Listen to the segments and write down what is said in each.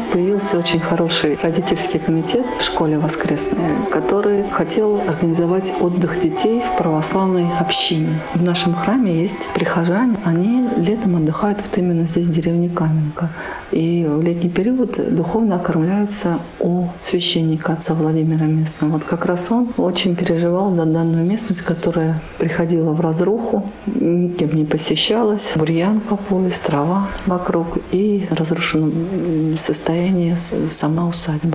нас появился очень хороший родительский комитет в школе воскресной, который хотел организовать отдых детей в православной общине. В нашем храме есть прихожане, они летом отдыхают вот именно здесь, в деревне Каменка. И в летний период духовно окормляются у священника отца Владимира Местного. Вот как раз он очень переживал за данную местность, которая приходила в разруху, никем не посещалась, бурьян по пояс, трава вокруг и в разрушенном состоянии сама усадьба.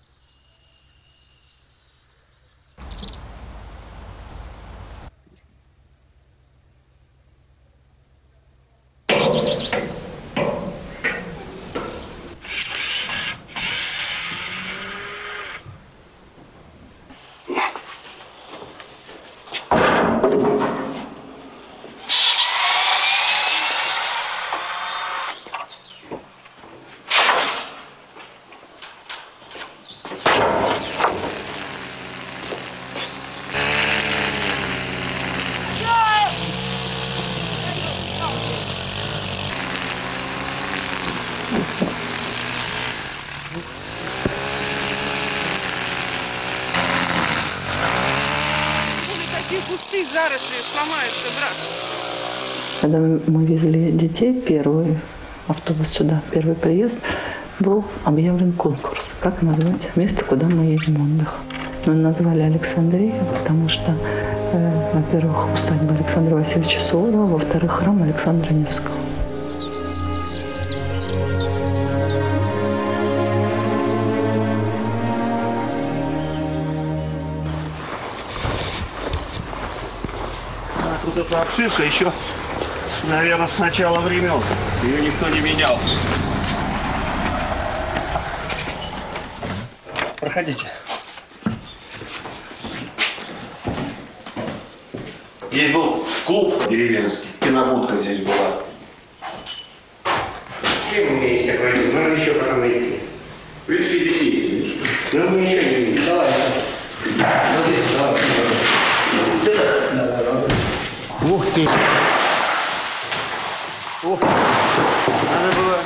Кусты, заросли, сломаются, брат. Когда мы везли детей, первый автобус сюда, первый приезд, был объявлен конкурс. Как назвать место, куда мы едем отдых? Мы назвали Александрия, потому что, во-первых, усадьба Александра Васильевича Суворова, во-вторых, храм Александра Невского. Вот эта обшивка еще, наверное, с начала времен. Ее никто не менял. Проходите. Здесь был клуб деревенский. Кинобудка здесь была. Чем вы умеете говорить? Надо еще потом найти. Видите, здесь есть. Но мы еще не видим. Давай. Вот здесь, давай. Ух ты! Ух! Надо было...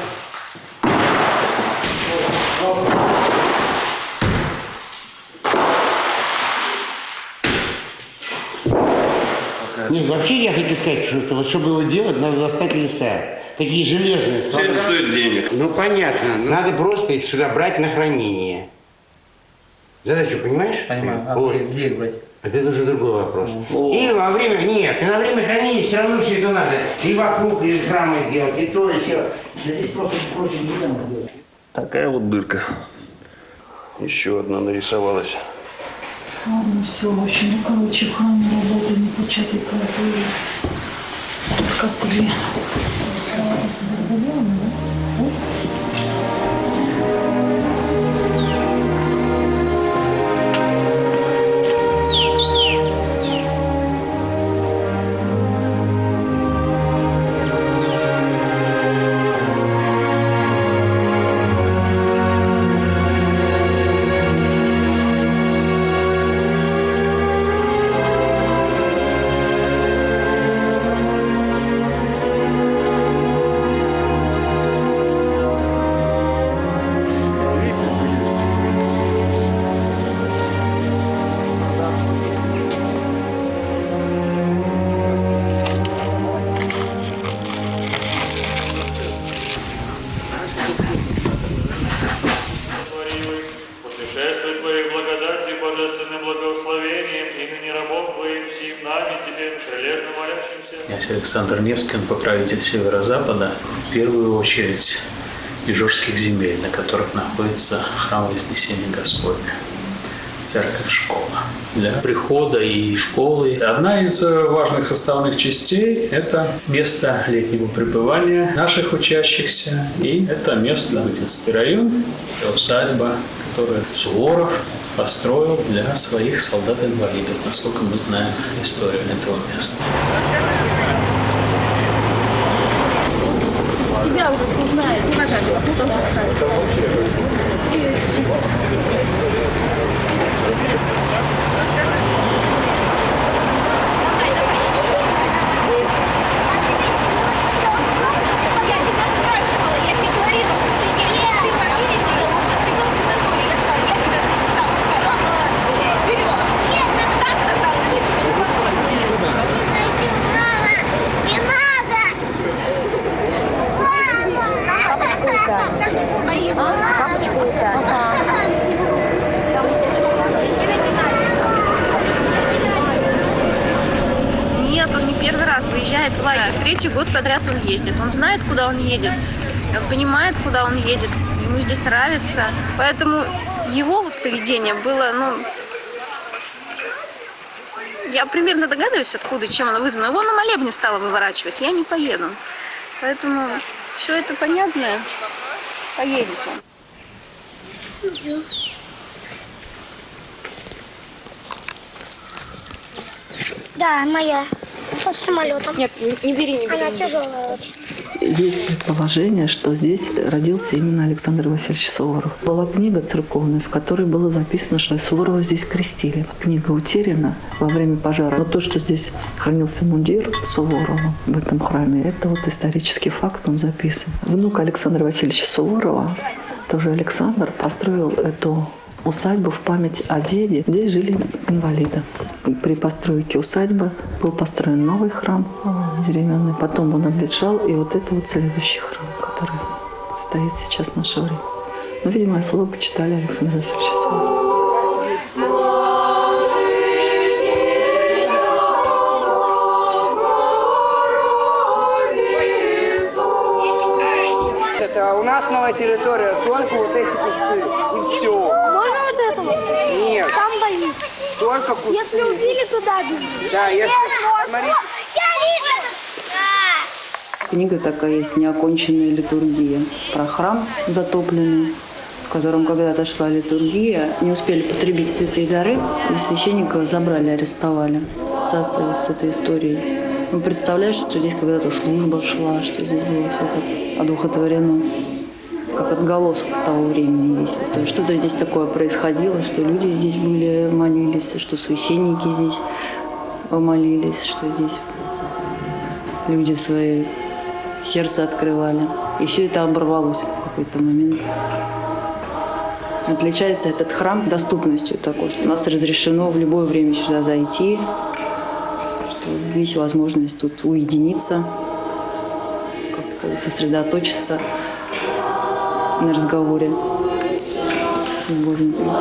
Нет, вообще я хочу сказать, что вот, чтобы его делать, надо достать леса. Такие железные. Все это стоит денег. Ну понятно. Надо просто их сюда брать на хранение. Задачу понимаешь? Понимаю. А вот. где брать? Это уже другой вопрос. И во время, нет, и на время хранения все равно все это надо. И вокруг, и храма сделать, и то, и все. Да здесь просто проще не надо сделать. Такая вот дырка. Еще одна нарисовалась. Ладно, все, в общем, ну, короче, в храме работа не початый, который столько пыли. Путешествуй Твоей благодати и божественным благословением имени рабов Твоим, сим нами, Тебе, прилежно молящимся. Князь Александр Невский, он покровитель Северо-Запада, в первую очередь ижорских земель, на которых находится храм Вознесения Господня, церковь-школа. Для прихода и школы одна из важных составных частей – это место летнего пребывания наших учащихся, и это место Вытинский район, усадьба, которую Суворов построил для своих солдат-инвалидов, насколько мы знаем историю этого места. Тебя уже все знают, тебя же кто тоже скажет. Я тебя спрашивала, я тебе говорила, что ты едешь, ты в машине сидишь. первый раз выезжает в лагерь, третий год подряд он ездит. Он знает, куда он едет, он понимает, куда он едет, ему здесь нравится. Поэтому его вот поведение было, я примерно догадываюсь, откуда, чем оно вызвано. Его на молебне стало выворачивать, я не поеду. Поэтому все это понятно, поедет он. Да, моя. С самолетом. Нет, не бери. Она тяжелая очень. Есть предположение, что здесь родился именно Александр Васильевич Суворов. Была книга церковная, в которой было записано, что Суворова здесь крестили. Книга утеряна во время пожара. Но то, что здесь хранился мундир Суворова в этом храме, это вот исторический факт, он записан. Внук Александра Васильевича Суворова, тоже Александр, построил эту усадьбу в память о деде. Здесь жили инвалиды. При постройке усадьбы был построен новый храм деревянный, потом он обветшал, и вот это вот следующий храм, который стоит сейчас в наше время. Но, видимо, особо почитали Александра Васильевича Суворова. Это у нас новая территория, только вот эти кусты, и все. Можно вот этому? Нет. Там болит. Только кусты. Если убили, туда били. Да, если... Смотри. Книга такая есть «Неоконченная литургия» про храм затопленный, в котором когда-то шла литургия. Не успели потребить святые дары, и священника забрали, арестовали. Ассоциация с этой историей. Ну, представляешь, что здесь когда-то служба шла, что здесь было все так одухотворено, как отголосок того времени есть. Что-то здесь такое происходило, что люди здесь были, молились, что священники здесь молились, что здесь люди свои сердце открывали. И все это оборвалось в какой-то момент. Отличается этот храм доступностью такой, что у нас разрешено в любое время сюда зайти, что есть возможность тут уединиться, как-то сосредоточиться на разговоре с Божьим.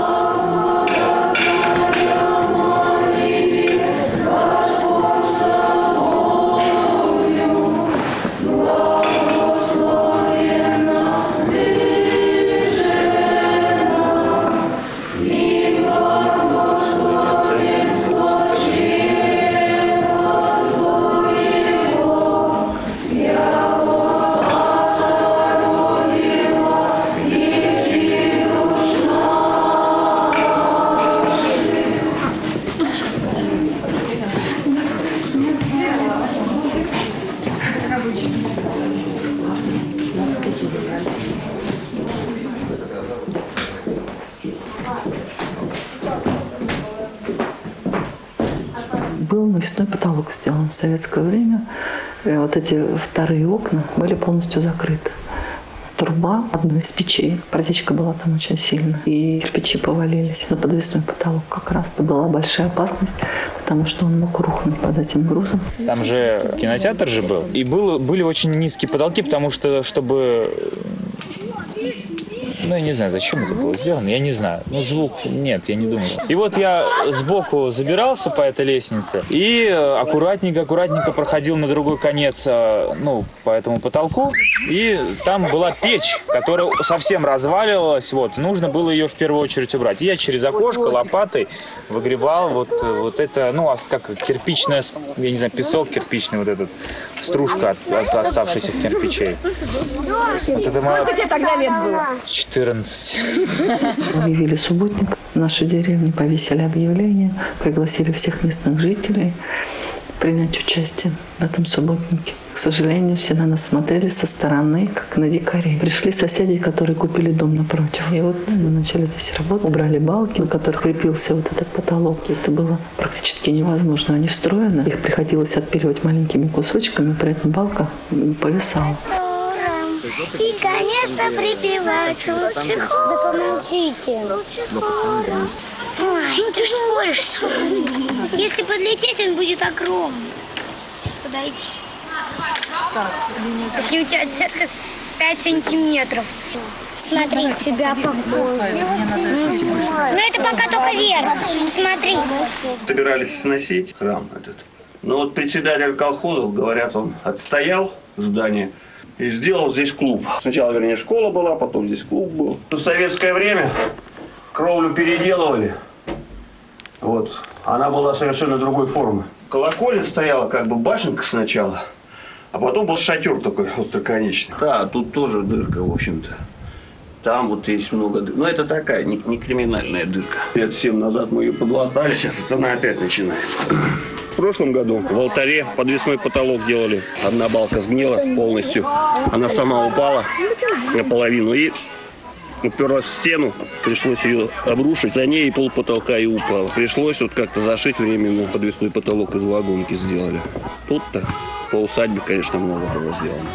Был навесной потолок сделан в советское время. И вот эти вторые окна были полностью закрыты. Труба одной из печей. Протечка была там очень сильная. И кирпичи повалились на подвесной потолок. Как раз это была большая опасность, потому что он мог рухнуть под этим грузом. Там же кинотеатр же был. И были очень низкие потолки, потому что, чтобы... Ну, я не знаю, зачем это было сделано, я не знаю. Ну, звук, нет, я не думаю. И вот я сбоку забирался по этой лестнице и аккуратненько проходил на другой конец, ну, по этому потолку. И там была печь, которая совсем разваливалась, вот. Нужно было ее в первую очередь убрать. И я через окошко лопатой выгребал вот это, ну, как кирпичная, я не знаю, песок кирпичный, вот этот, стружка от оставшихся кирпичей. Вот это Сколько тебе тогда лет было? 14. Объявили субботник в нашей деревне, повесили объявление, пригласили всех местных жителей принять участие в этом субботнике. К сожалению, все на нас смотрели со стороны, как на дикарей. Пришли соседи, которые купили дом напротив. И вот мы начали здесь работать. Убрали балки, на которых крепился вот этот потолок. И это было практически невозможно. Они встроены. Их приходилось отпиливать маленькими кусочками, при этом балка повисала. И, конечно, припевать лучше хор. Да помолчите. Лучше хор. Ой, ну ты ж споришь с тобой. Если подлететь, он будет огромный. Если подойти. Если у тебя 5 сантиметров. Смотри, тебя попозже. Ну это пока только вверх. Смотри. Собирались сносить храм этот. Но вот председатель колхозов, говорят, он отстоял здание и сделал здесь клуб. Сначала, вернее, школа была, потом здесь клуб был. В советское время кровлю переделывали. Вот. Она была совершенно другой формы. Колокольня стояла как бы башенка сначала, а потом был шатер такой остроконечный. Да, тут тоже дырка, в общем-то. Там вот есть много дыр. Но это такая, не криминальная дырка. Лет 7 назад мы ее подлатали, сейчас это она опять начинает. В прошлом году в алтаре подвесной потолок делали. Одна балка сгнила полностью. Она сама упала наполовину и уперлась в стену. Пришлось ее обрушить. За ней и пол потолка и упала. Пришлось вот как-то зашить временно. Подвесной потолок из вагонки сделали. Тут-то по усадьбе, конечно, много было сделано.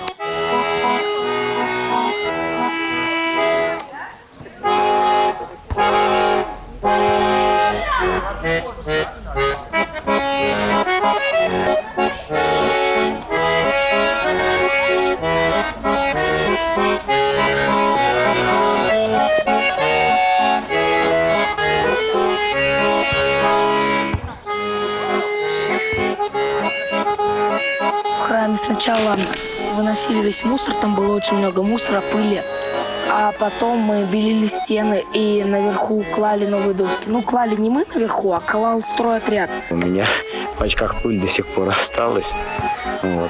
В храме сначала выносили весь мусор, там было очень много мусора, пыли. А потом мы белили стены и наверху клали новые доски. Ну, клали не мы наверху, а клал стройотряд. У меня в очках пыль до сих пор осталась. Вот.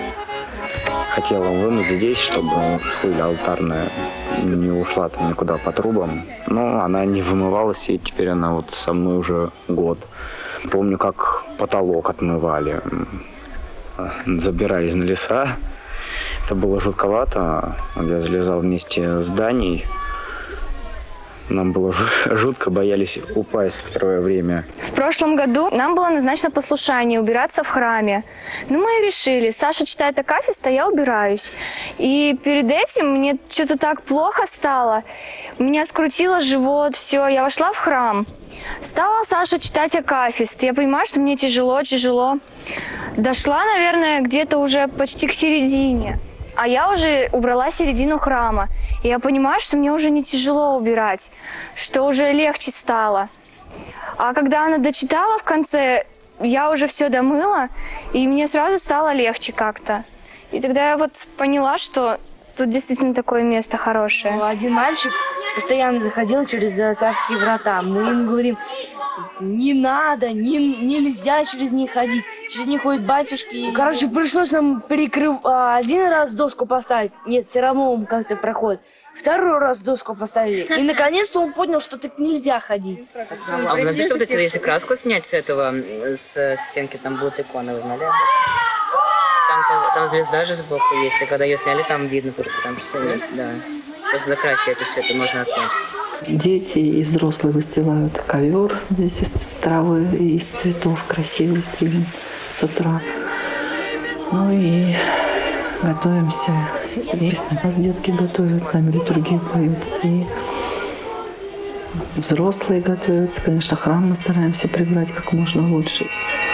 Хотела вымыть здесь, чтобы пыль алтарная не ушла там никуда по трубам. Но она не вымывалась, и теперь она вот со мной уже год. Помню, как потолок отмывали. Забирались на леса. Это было жутковато. Я залезал вместе с Даней. Нам было жутко, боялись упасть в первое время. В прошлом году нам было назначено послушание убираться в храме. Но мы решили, Саша читает акафист, а я убираюсь. И перед этим мне что-то так плохо стало. Меня скрутило живот, все, я вошла в храм. Стала Саша читать акафист. Я понимаю, что мне тяжело. Дошла, наверное, где-то уже почти к середине. А я уже убрала середину храма. И я понимаю, что мне уже не тяжело убирать, что уже легче стало. А когда она дочитала в конце, я уже все домыла, и мне сразу стало легче как-то. И тогда я вот поняла, что тут действительно такое место хорошее. Один мальчик постоянно заходил через царские врата. Мы ему говорим, не надо, нельзя через них ходить. Через них ходят батюшки. Короче, пришлось нам один раз доску поставить. Нет, все равно он как-то проходит. Второй раз доску поставили. И наконец-то он понял, что так нельзя ходить. А вы напишите, вот эти, если краску снять с этого, с стенки, там будут иконы, вы знали? Там звезда же сбоку есть, и когда ее сняли, там видно, то, что там что-то есть, да. Просто закрасить это все, это можно отнять. Дети и взрослые выстилают ковер здесь из травы и из цветов, красивый, стильный, с утра. Ну и готовимся. Естественно, нас детки готовят, сами литургию поют. И взрослые готовятся. Конечно, храм мы стараемся прибрать как можно лучше.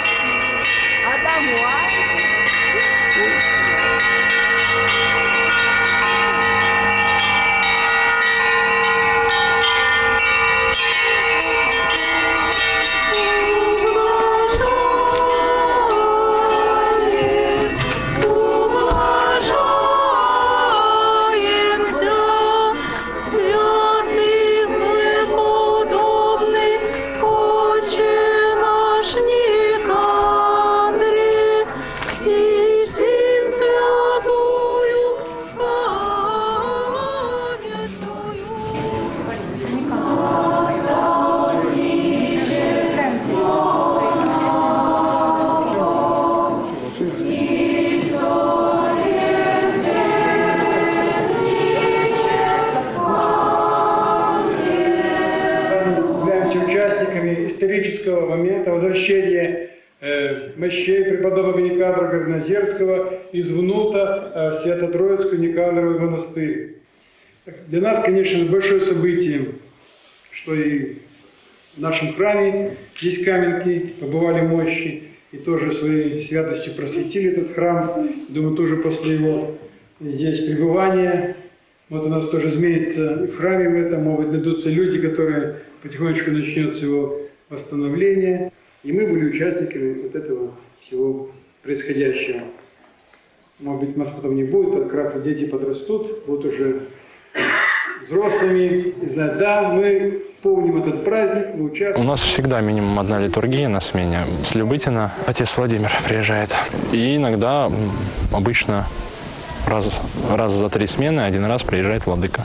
Исторического момента возвращения мощей преподобного Никандра Горнозерского из Внута в Свято-Троицкий Никандровый монастырь. Для нас, конечно, большое событие, что и в нашем храме есть каменки, побывали мощи, и тоже своей святостью просветили этот храм. Думаю, тоже после его здесь пребывания, вот у нас тоже изменится в храме в этом, могут найдутся люди, которые потихонечку начнется его восстановление. И мы были участниками вот этого всего происходящего. Может быть, нас потом не будет, а как раз дети подрастут, будут уже взрослыми, и знать, да, мы помним этот праздник, мы участвуем. У нас всегда минимум одна литургия на смене. С Любытина отец Владимир приезжает. И иногда, обычно, раз за 3 смены, 1 раз приезжает владыка.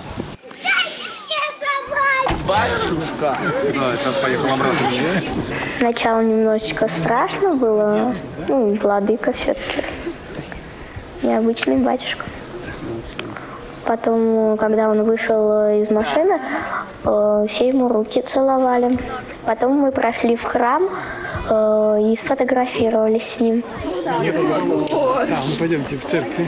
Батюшка! Да, сейчас поехал обратно. Сначала немножечко страшно было, ну, владыка все-таки. Необычный батюшка. Потом, когда он вышел из машины, все ему руки целовали. Потом мы прошли в храм и сфотографировались с ним. Ну пойдемте в церковь.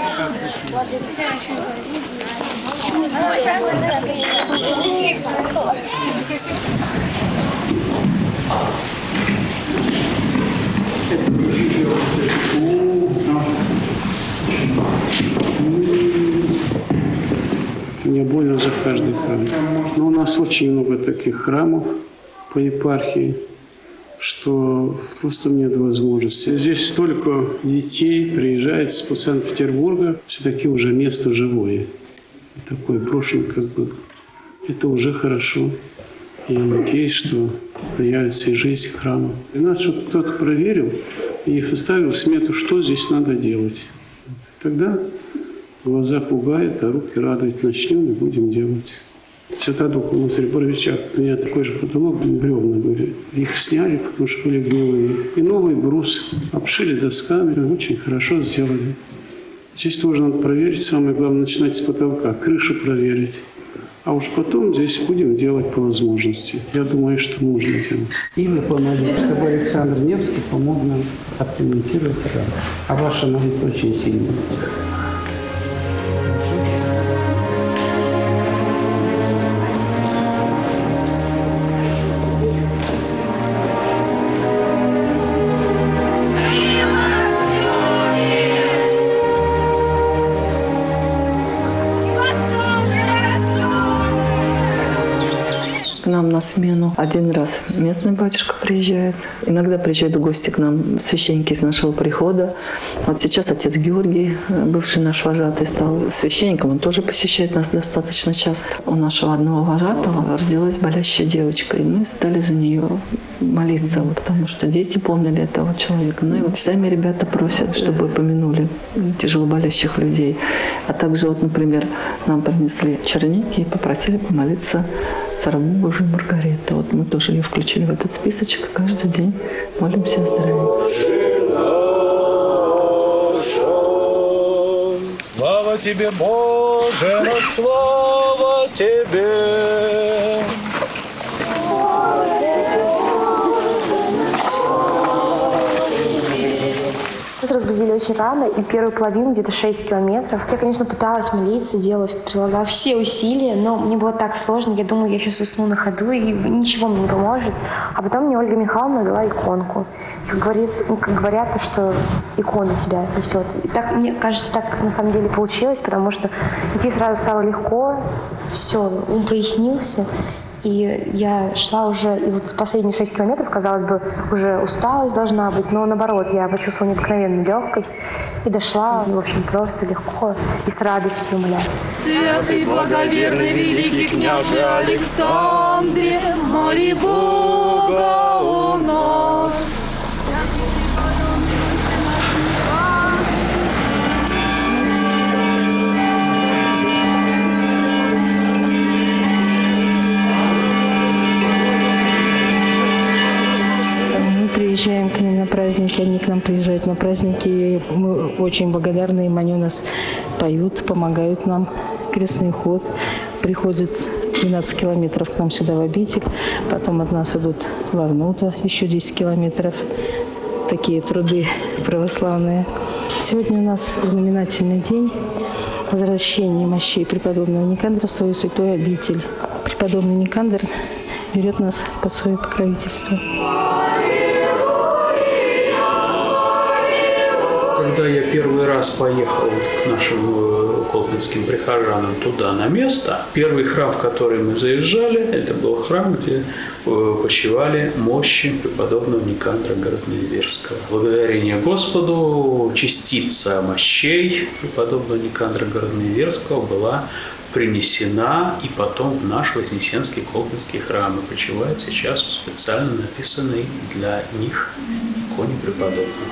Мне больно за каждый храм. Но у нас очень много таких храмов по епархии, что просто нет возможности. Здесь столько детей приезжает из Санкт-Петербурга, все-таки уже место живое. Такой брошен, как бы. Это уже хорошо. Я надеюсь, что появится и жизнь храма. И надо, чтобы кто-то проверил и составил смету, что здесь надо делать. Тогда глаза пугают, а руки радуют. Начнем и будем делать. Святодух у нас в Боровичах, у меня такой же потолок, бревна были. Их сняли, потому что были гнилые. И новый брус обшили досками, очень хорошо сделали. Здесь тоже надо проверить, самое главное, начинать с потолка, крышу проверить. А уж потом здесь будем делать по возможности. Я думаю, что можно делать. И вы помогите, чтобы Александр Невский помог нам отремонтировать храм. А ваша молитва очень сильная. К нам на смену 1 раз местный батюшка приезжает. Иногда приезжают гости к нам, священники из нашего прихода. Вот сейчас отец Георгий, бывший наш вожатый, стал священником. Он тоже посещает нас достаточно часто. У нашего одного вожатого родилась болящая девочка. И мы стали за нее молиться, потому что дети помнили этого человека. Ну и вот сами ребята просят, чтобы помянули тяжелоболящих людей. А также, вот, например, нам принесли черники и попросили помолиться за рабу Божию Маргариту. Вот мы тоже ее включили в этот списочек, и каждый день молимся о здравии. Слава тебе, Боже, но слава тебе! Нас разбудили очень рано, и первую половину, где-то 6 километров. Я, конечно, пыталась молиться, прилагала все усилия, но мне было так сложно. Я думала, я сейчас усну на ходу, и ничего мне не поможет. А потом мне Ольга Михайловна дала иконку. И как говорят, то, что икона тебя несет. И так, мне кажется, так на самом деле получилось, потому что идти сразу стало легко, все, ум прояснился. И я шла уже, и вот последние 6 километров, казалось бы, уже усталость должна быть, но наоборот, я почувствовала необыкновенную легкость и дошла, в общем, просто легко и с радостью молясь. Святый, благоверный, великий княже Александре, моли Бога у нас. Приезжаем к ним на праздники, они к нам приезжают на праздники. И мы очень благодарны им, они у нас поют, помогают нам. Крестный ход. Приходят 12 километров к нам сюда в обитель, потом от нас идут во Внута, еще 10 километров. Такие труды православные. Сегодня у нас знаменательный день возвращения мощей преподобного Никандра в свою святую обитель. Преподобный Никандр берет нас под свое покровительство. Когда я первый раз поехал к нашим колпинским прихожанам туда на место, первый храм, в который мы заезжали, это был храм, где почивали мощи преподобного Никандра Городноиверского. Благодарение Господу частица мощей преподобного Никандра Городноиверского была принесена и потом в наш Вознесенский Колпинский храм и почивает сейчас в специально написанной для них иконе преподобного.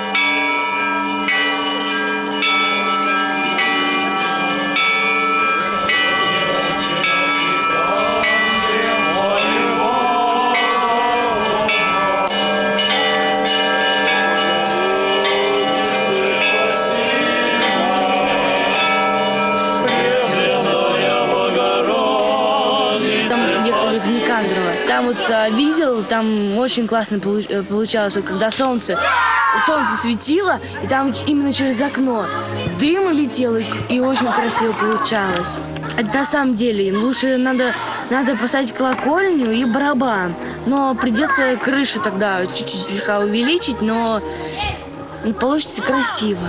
Там вот видел, там очень классно получалось, вот, когда солнце светило, и там именно через окно дым летел, и очень красиво получалось. Это на самом деле, лучше надо поставить колокольню и барабан, но придется крышу тогда чуть-чуть слегка увеличить, но получится красиво.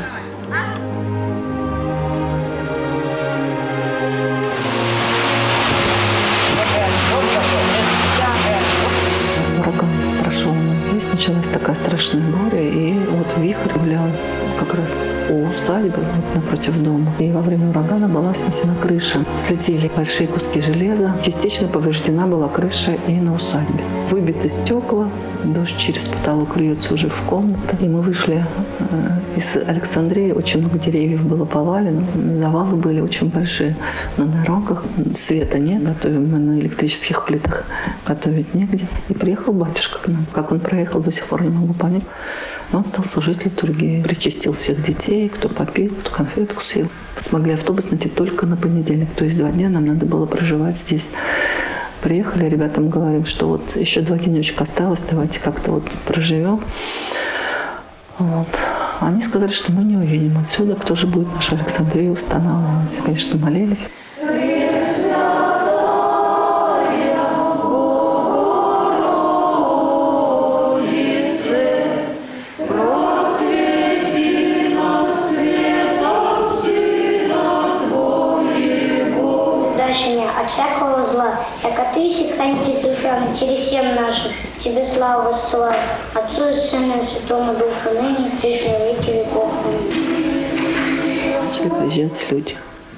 Началась такая страшная буря, и вот вихрь гулял как раз у усадьбы, вот напротив дома. И во время урагана была снесена крыша. Слетели большие куски железа. Частично повреждена была крыша и на усадьбе. Выбиты стекла, дождь через потолок льется уже в комнату. И мы вышли из Александрии, очень много деревьев было повалено, завалы были очень большие на дорогах. Света нет, готовим мы на электрических плитах, готовить негде. И приехал батюшка к нам. Как он проехал, до сих пор не могу понять. Он стал служить литургии. Причастил всех детей, кто попил, кто конфетку съел. Смогли автобус найти только на понедельник. То есть 2 дня нам надо было проживать здесь. Приехали, ребятам говорим, что вот еще 2 денечка осталось, давайте как-то вот проживем. Вот. Они сказали, что мы не уедем отсюда, кто же будет нашу Александрию восстанавливать. Конечно, молились. Всякого зла, яко Ты и сохранитель душам, всем нашим, Тебе славу воссылаю, Отцу и Сыну и Святому Духу, ныне и присно во веки веков. Начали приезжать люди.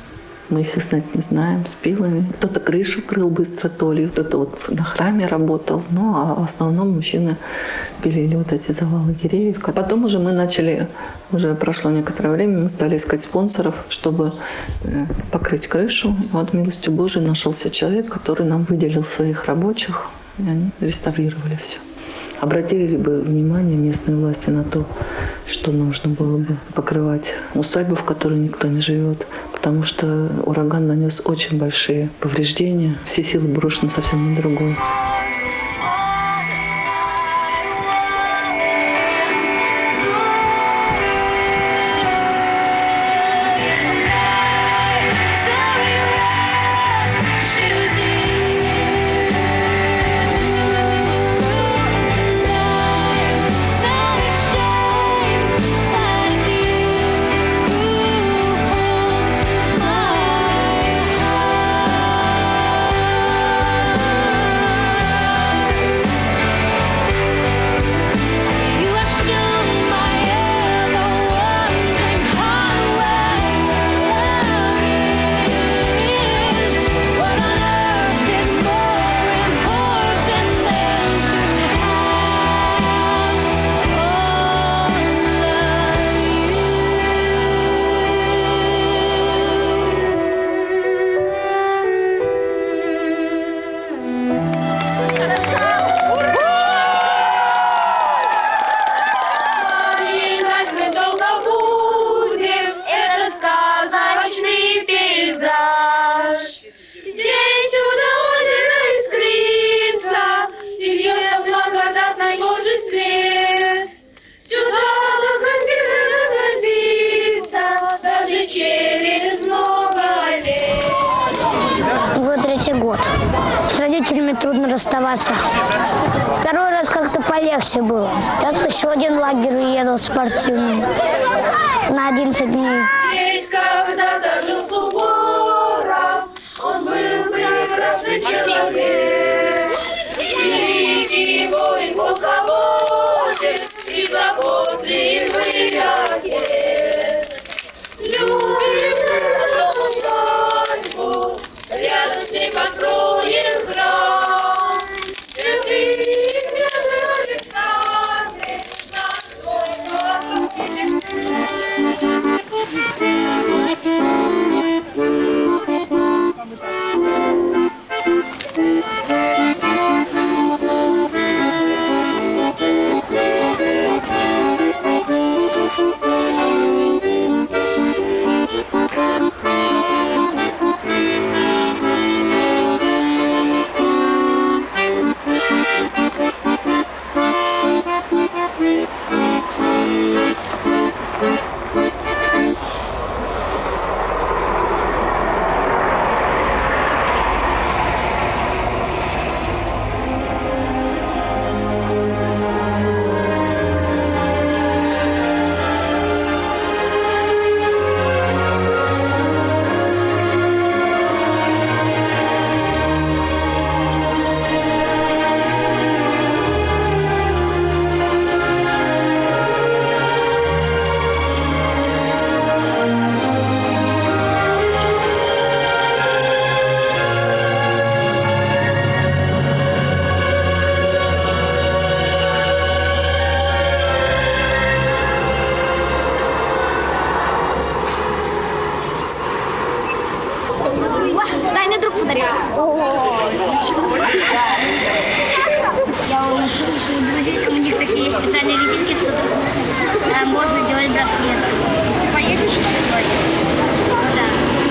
Мы их и знать не знаем, с пилами. Кто-то крышу крыл быстро толью, кто-то вот на храме работал. Ну, а в основном мужчины пилили вот эти завалы деревьев. Потом уже мы начали, уже прошло некоторое время, мы стали искать спонсоров, чтобы покрыть крышу. И вот милостью Божией нашелся человек, который нам выделил своих рабочих, и они реставрировали все. Обратили ли бы внимание местные власти на то, что нужно было бы покрывать усадьбу, в которой никто не живет, потому что ураган нанес очень большие повреждения, все силы брошены совсем на другое. Год. С родителями трудно расставаться. 2-й раз как-то полегче было. Сейчас еще один лагерь уеду спортивный на 11 дней. Здесь когда-то жил Суворов, он был прекрасный человек. Великий воин, полководец и заботливый отец. Любим нашу усадьбу, рядом с ней построен храм. Святый Александр, наш свой Дай, мне друг подарил. Я нашел своих друзей, у них такие специальные резинки, что можно делать браслет. Поедешь? Да.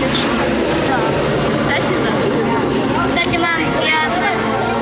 Кстати, да. Кстати, мам, я знаю.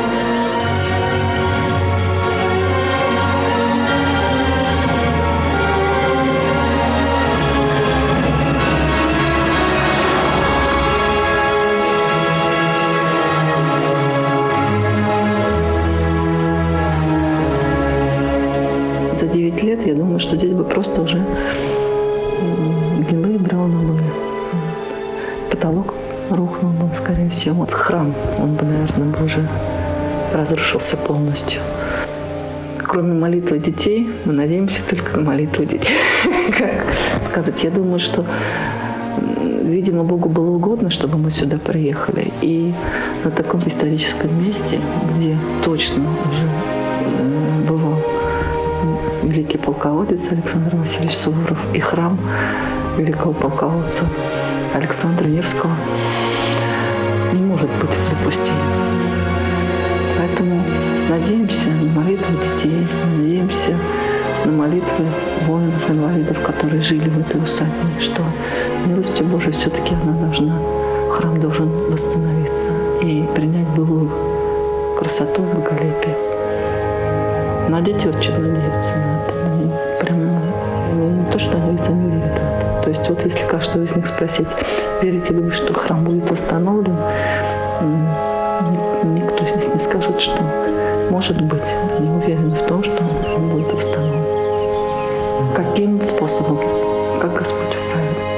За 9 лет, я думаю, что здесь бы просто уже гнилые бревна были. Потолок рухнул бы, скорее всего. Вот храм, он бы, наверное, бы уже разрушился полностью. Кроме молитвы детей, мы надеемся только на молитву детей. Как сказать, я думаю, что, видимо, Богу было угодно, чтобы мы сюда приехали. И на таком историческом месте, где точно уже бывал великий полководец Александр Васильевич Суворов и храм великого полководца Александра Невского, не может быть в запустении. Поэтому надеемся на молитву детей, надеемся на молитвы воинов, инвалидов, которые жили в этой усадьбе, что милостью Божией все-таки храм должен восстановиться и принять былую красоту и великолепие. Но дети очень надеются на это. Они прямо не то, что они сами верят в это. То есть вот если каждого из них спросить, верите ли вы, что храм будет восстановлен, никто из них не скажет, что может быть. Они уверены в том, что он будет восстановлен. Каким способом? Как Господь управит.